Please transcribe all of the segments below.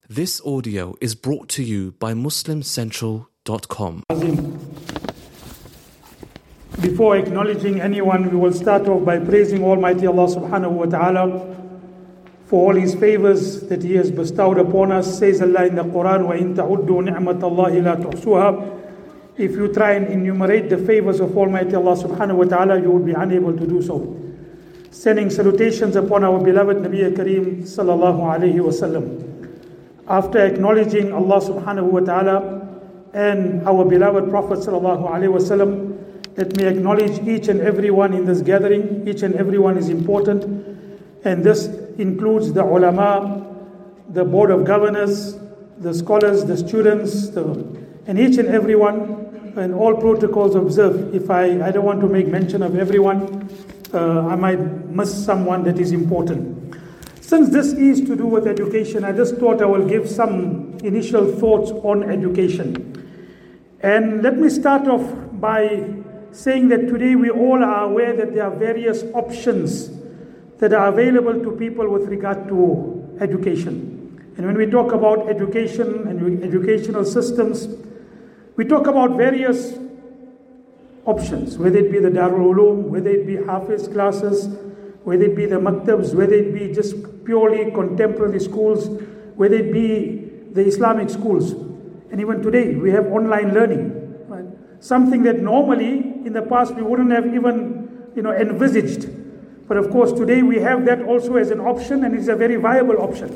This audio is brought to you by MuslimCentral.com. Before acknowledging anyone, we will start off by praising Almighty Allah subhanahu wa ta'ala for all His favors that He has bestowed upon us. Says Allah in the Quran, وَإِن تَعُدُّوا نِعْمَةَ اللَّهِ لَا تُحْصُوهَا. If you try and enumerate the favors of Almighty Allah subhanahu wa ta'ala, you will be unable to do so. Sending salutations upon our beloved Nabi Kareem sallallahu alayhi wa sallam. After acknowledging Allah subhanahu wa ta'ala and our beloved Prophet sallallahu alayhi wa sallam, let me acknowledge each and every one in this gathering. Each and every one is important, and this includes the ulama, the board of governors, the scholars, the students, and each and every one, and all protocols observed. If I don't want to make mention of everyone, I might miss someone that is important. Since this is to do with education, I just thought I will give some initial thoughts on education. And let me start off by saying that today we all are aware that there are various options that are available to people with regard to education. And when we talk about education and educational systems, we talk about various options, whether it be the Darul Uloom, whether it be Hafiz classes, whether it be the maktabs, whether it be just purely contemporary schools, whether it be the Islamic schools. And even today, we have online learning, right? Something that normally in the past we wouldn't have even envisaged. But of course, today we have that also as an option, and it's a very viable option.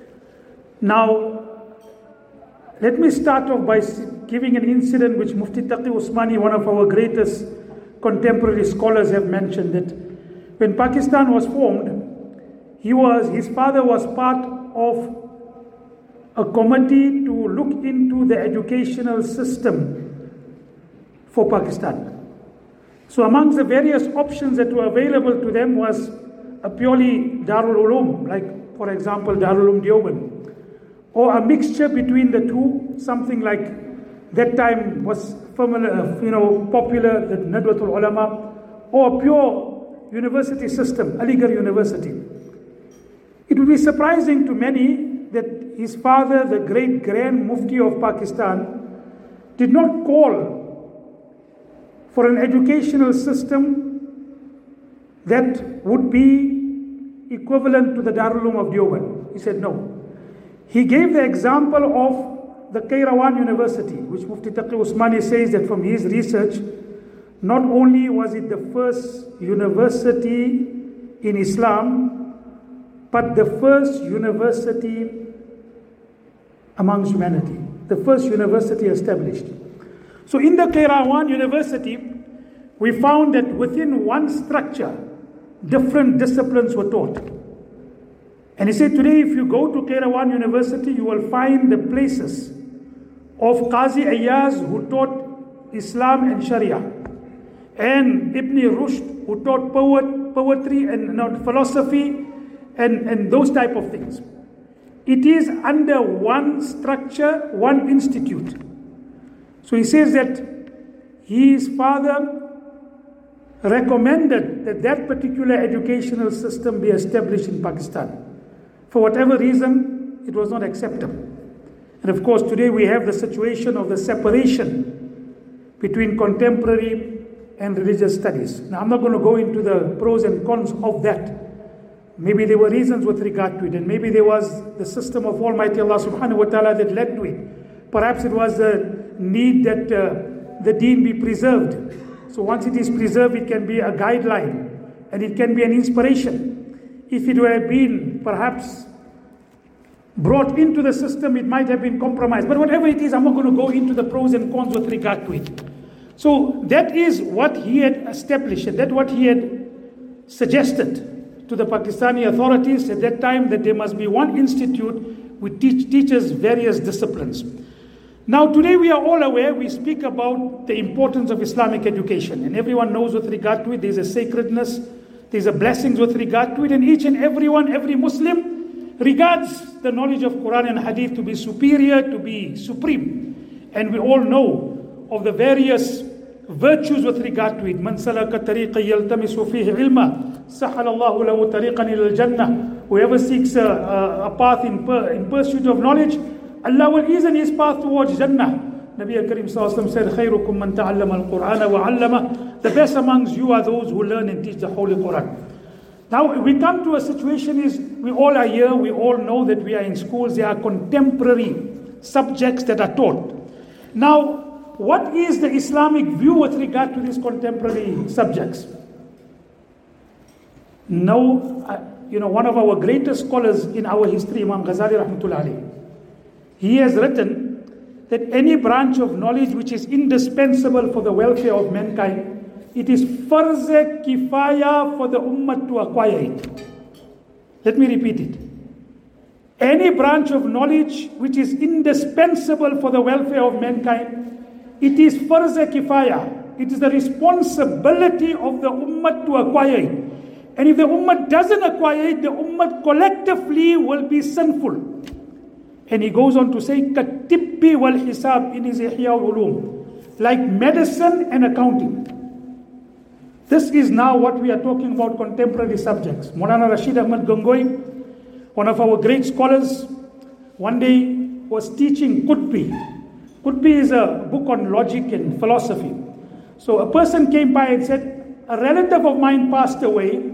Now, let me start off by giving an incident which Mufti Taqi Usmani, one of our greatest contemporary scholars, have mentioned, that when Pakistan was formed, his father was part of a committee to look into the educational system for Pakistan. So amongst the various options that were available to them was a purely Darul Uloom, like for example Darul Uloom Deoband, or a mixture between the two, something like that time was popular, the Nadwatul Ulama, or a pure university system, Aligarh University. It would be surprising to many that his father, the great Grand Mufti of Pakistan, did not call for an educational system that would be equivalent to the Darul Uloom of Deoband. He said no. He gave the example of the Kairawan University, which Mufti Taqi Usmani says that from his research, not only was it the first university in Islam, but the first university amongst humanity, the first university established. So in the Kairawan University, we found that within one structure, different disciplines were taught. And he said today if you go to Kairawan University, you will find the places of Qazi Ayaz, who taught Islam and Sharia, and Ibn Rushd, who taught poetry and philosophy and those type of things. It is under one structure, one institute. So he says that his father recommended that that particular educational system be established in Pakistan. For whatever reason, it was not acceptable. And of course, today we have the situation of the separation between contemporary and religious studies. Now, I'm not going to go into the pros and cons of that. Maybe there were reasons with regard to it, and maybe there was the system of Almighty Allah subhanahu wa ta'ala that led to it. Perhaps it was the need that the deen be preserved. So once it is preserved, it can be a guideline, and it can be an inspiration. If it were been perhaps brought into the system, it might have been compromised. But whatever it is, I'm not going to go into the pros and cons with regard to it. So that is what he had established, and that's what he had suggested to the Pakistani authorities at that time, that there must be one institute which teaches various disciplines. Now today we are all aware, we speak about the importance of Islamic education, and everyone knows with regard to it, there's a sacredness, there's a blessings with regard to it, and each and everyone, every Muslim regards the knowledge of Quran and Hadith to be superior, to be supreme. And we all know of the various virtues with regard to it. Man salaka tariqa yaltamisu fihi ilma, sahala Allahu lahu tariqan ila al-jannah. whoever seeks a path in pursuit of knowledge, Allah will ease his path towards Jannah. Nabi Karim Sallallahu Alaihi Wasallam said, خَيْرُكُمْ مَنْ تَعَلَّمَ الْقُرْآنَ وَعَلَّمَهُ. The best amongst you are those who learn and teach the Holy Quran. Now we come to a situation is, we all are here, we all know that we are in schools, there are contemporary subjects that are taught. Now, what is the Islamic view with regard to these contemporary subjects? Now, one of our greatest scholars in our history, Imam Ghazali Rahmatullah Alayhi, he has written that any branch of knowledge which is indispensable for the welfare of mankind, it is farz kifaya for the ummah to acquire it. Let me repeat it. Any branch of knowledge which is indispensable for the welfare of mankind, it is farz kifaya. It is the responsibility of the ummah to acquire it. And if the ummah doesn't acquire it, the ummah collectively will be sinful. And he goes on to say, Katibbi wal Hisab in his Ihya al-Ulum, like medicine and accounting. This is now what we are talking about, contemporary subjects. Maulana Rashid Ahmad Gangohi, one of our great scholars, one day was teaching Qutbi. Qutbi is a book on logic and philosophy. So a person came by and said, a relative of mine passed away.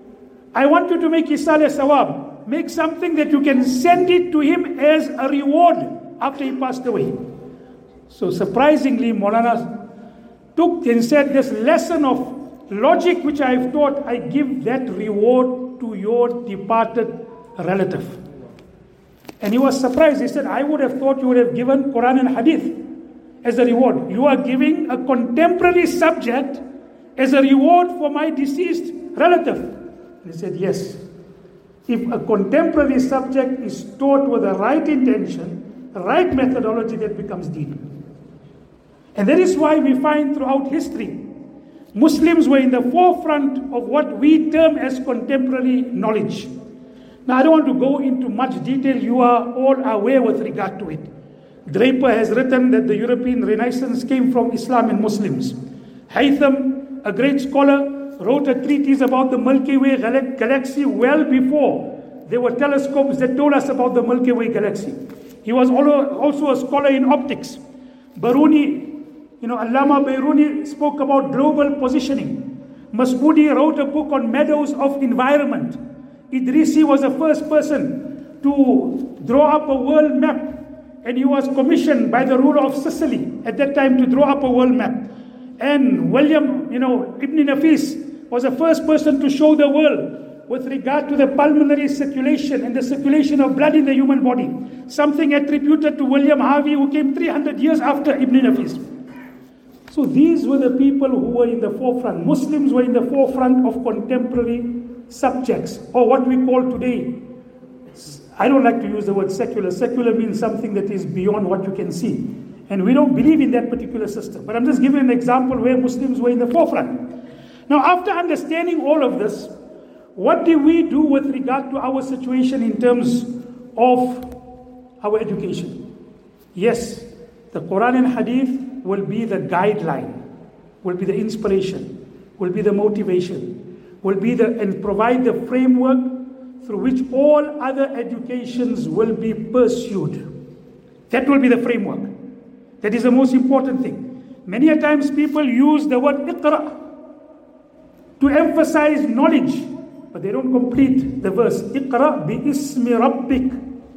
I want you to make Isal Sawab. Make something that you can send it to him as a reward after he passed away. So surprisingly, Maulana took and said, this lesson of logic which I have taught, I give that reward to your departed relative. And he was surprised. He said, I would have thought you would have given Quran and Hadith as a reward. You are giving a contemporary subject as a reward for my deceased relative. And he said, yes. If a contemporary subject is taught with the right intention, the right methodology, that becomes deen. And that is why we find throughout history, Muslims were in the forefront of what we term as contemporary knowledge. Now I don't want to go into much detail, you are all aware with regard to it. Draper has written that the European Renaissance came from Islam and Muslims. Haytham, a great scholar, wrote a treatise about the Milky Way galaxy well before there were telescopes that told us about the Milky Way galaxy. He was also a scholar in optics. Baruni, Allama Bayruni spoke about global positioning. Mas'udi wrote a book on meadows of environment. Idrisi was the first person to draw up a world map, and he was commissioned by the ruler of Sicily at that time to draw up a world map. And William, Ibn Nafis was the first person to show the world with regard to the pulmonary circulation and the circulation of blood in the human body. Something attributed to William Harvey, who came 300 years after Ibn Nafis. So these were the people who were in the forefront. Muslims were in the forefront of contemporary subjects, or what we call today, I don't like to use the word secular. Secular means something that is beyond what you can see. And we don't believe in that particular system. But I'm just giving an example where Muslims were in the forefront. Now, after understanding all of this, what do we do with regard to our situation in terms of our education? Yes, the Quran and Hadith will be the guideline, will be the inspiration, will be the motivation, will be and provide the framework through which all other educations will be pursued. That will be the framework. That is the most important thing. Many a times people use the word iqra to emphasize knowledge, but they don't complete the verse. Iqra bi ismi rabbik.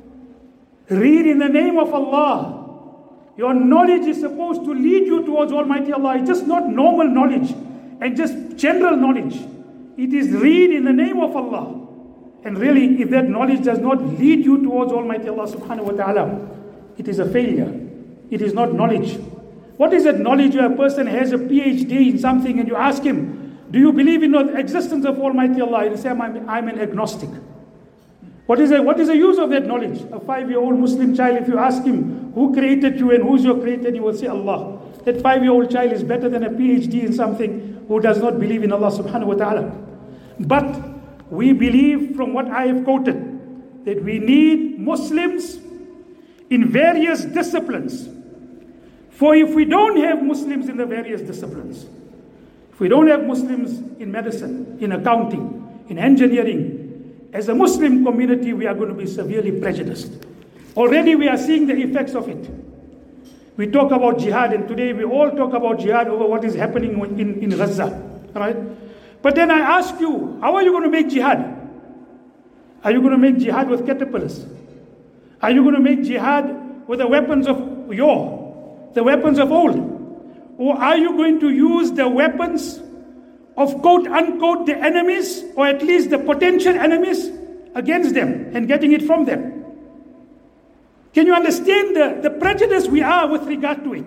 Read in the name of Allah. Your knowledge is supposed to lead you towards Almighty Allah. It's just not normal knowledge and just general knowledge. It is read in the name of Allah. And really, if that knowledge does not lead you towards Almighty Allah subhanahu wa ta'ala, it is a failure. It is not knowledge. What is that knowledge where a person has a PhD in something and you ask him, do you believe in the existence of Almighty Allah? He'll say, I'm an agnostic. What is the use of that knowledge? A 5-year-old Muslim child, if you ask him, who created you and who's your creator, he will say Allah. That 5-year-old child is better than a PhD in something who does not believe in Allah subhanahu wa ta'ala. But we believe, from what I have quoted, that we need Muslims in various disciplines. For if we don't have Muslims in the various disciplines, if we don't have Muslims in medicine, in accounting, in engineering, as a Muslim community, we are going to be severely prejudiced. Already we are seeing the effects of it. We talk about jihad, and today we all talk about jihad over what is happening in Gaza, right? But then I ask you, how are you going to make jihad? Are you going to make jihad with caterpillars? Are you going to make jihad with the weapons of yore, the weapons of old? Or are you going to use the weapons of quote unquote the enemies, or at least the potential enemies, against them and getting it from them? Can you understand the prejudice we are with regard to it?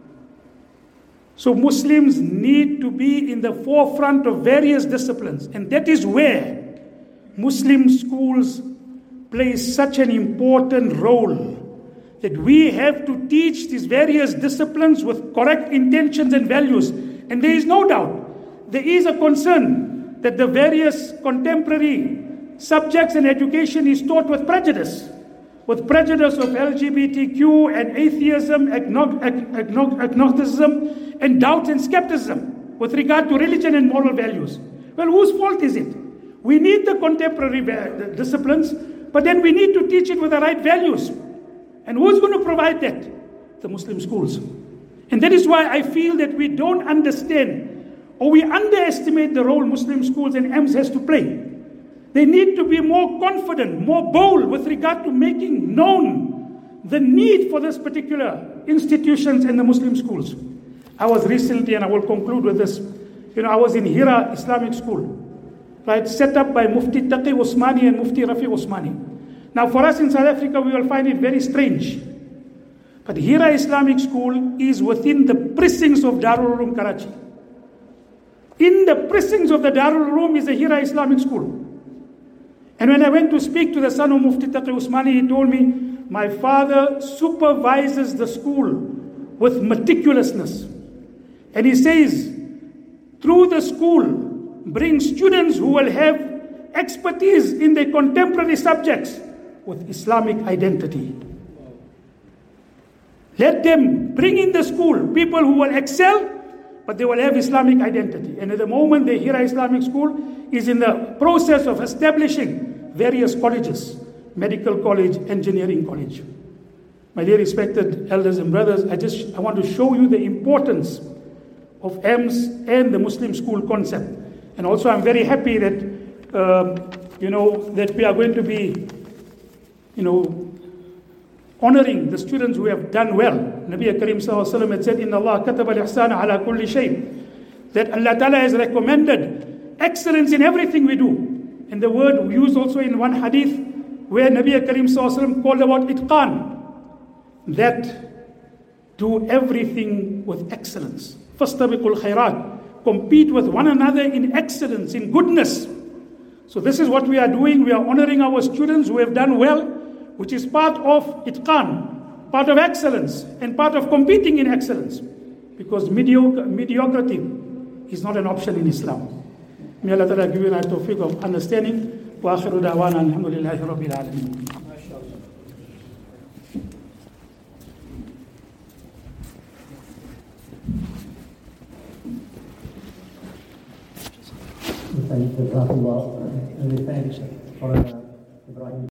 So Muslims need to be in the forefront of various disciplines, and that is where Muslim schools play such an important role, that we have to teach these various disciplines with correct intentions and values. And there is no doubt, there is a concern that the various contemporary subjects and education is taught with prejudice of LGBTQ and atheism, agnosticism, and doubt and skepticism with regard to religion and moral values. Well, whose fault is it? We need the contemporary disciplines, but then we need to teach it with the right values. And who's going to provide that? The Muslim schools. And that is why I feel that we don't understand, or we underestimate the role Muslim schools and EMS has to play. They need to be more confident, more bold with regard to making known the need for this particular institutions and the Muslim schools. I was recently, and I will conclude with this, I was in Hira Islamic School, right, set up by Mufti Taqi Usmani and Mufti Rafi Usmani. Now for us in South Africa, we will find it very strange. But Hira Islamic School is within the precincts of Darul Uloom Karachi. In the precincts of the Darul Uloom is the Hira Islamic School. And when I went to speak to the son of Mufti Taqi Usmani, he told me, my father supervises the school with meticulousness. And he says, through the school, bring students who will have expertise in their contemporary subjects with Islamic identity. Let them bring in the school people who will excel, but they will have Islamic identity. And at the moment, the Hira Islamic School is in the process of establishing various colleges, medical college, engineering college. My dear respected elders and brothers, I want to show you the importance of EMS and the Muslim school concept. And also I'm very happy that, that we are going to be, honoring the students who have done well. Nabi Karim Sallallahu Alaihi Wasallam had said, Inna Allah kataba al-ihsana ala kulli shay. That Allah Ta'ala has recommended excellence in everything we do. And the word used also in one hadith where Nabi Karim Sallallahu Alaihi Wasallam called about itqan. That do everything with excellence. Fastabiqul khairat. Compete with one another in excellence, in goodness. So this is what we are doing. We are honoring our students who have done well, which is part of itqan, part of excellence, and part of competing in excellence. Because mediocrity is not an option in Islam. May Allah Ta'ala give you a tawfiq of understanding. Wa akhiru da'wana alhamdulillahi rabbil alameen. We thank the Prophet and we thank for